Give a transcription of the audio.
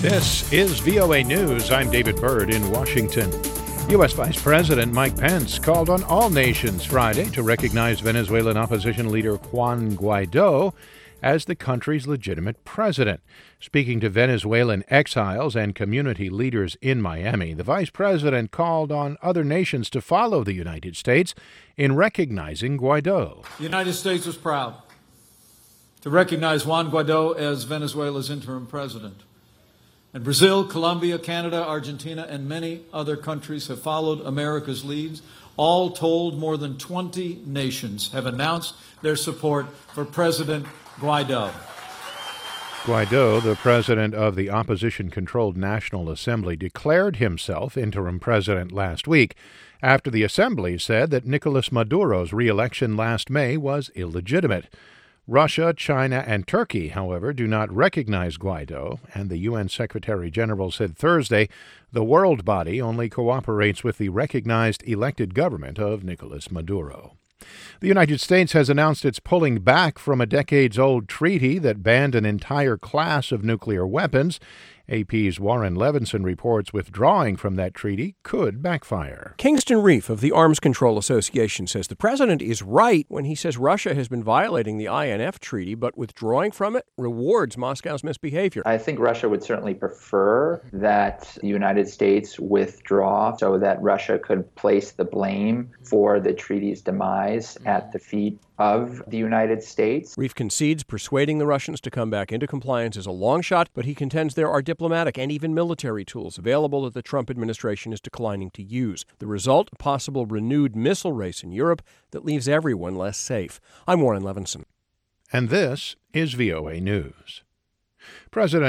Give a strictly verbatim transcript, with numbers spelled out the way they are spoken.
This is V O A News. I'm David Byrd in Washington. U S. Vice President Mike Pence called on all nations Friday to recognize Venezuelan opposition leader Juan Guaido as the country's legitimate president. Speaking to Venezuelan exiles and community leaders in Miami, the vice president called on other nations to follow the United States in recognizing Guaido. The United States was proud to recognize Juan Guaido as Venezuela's interim president. And Brazil, Colombia, Canada, Argentina, and many other countries have followed America's leads. All told, more than twenty nations have announced their support for President Guaido. Guaido, the president of the opposition-controlled National Assembly, declared himself interim president last week after the assembly said that Nicolas Maduro's re-election last May was illegitimate. Russia, China, and Turkey, however, do not recognize Guaido, and the U N Secretary General said Thursday the world body only cooperates with the recognized elected government of Nicolas Maduro. The United States has announced it's pulling back from a decades-old treaty that banned an entire class of nuclear weapons. A P's Warren Levinson reports withdrawing from that treaty could backfire. Kingston Reef of the Arms Control Association says the president is right when he says Russia has been violating the I N F treaty, but withdrawing from it rewards Moscow's misbehavior. I think Russia would certainly prefer that the United States withdraw so that Russia could place the blame for the treaty's demise at the feet of the United States. Reef concedes persuading the Russians to come back into compliance is a long shot, but he contends there are diplomatic and even military tools available that the Trump administration is declining to use. The result, a possible renewed missile race in Europe that leaves everyone less safe. I'm Warren Levinson. And this is V O A News. President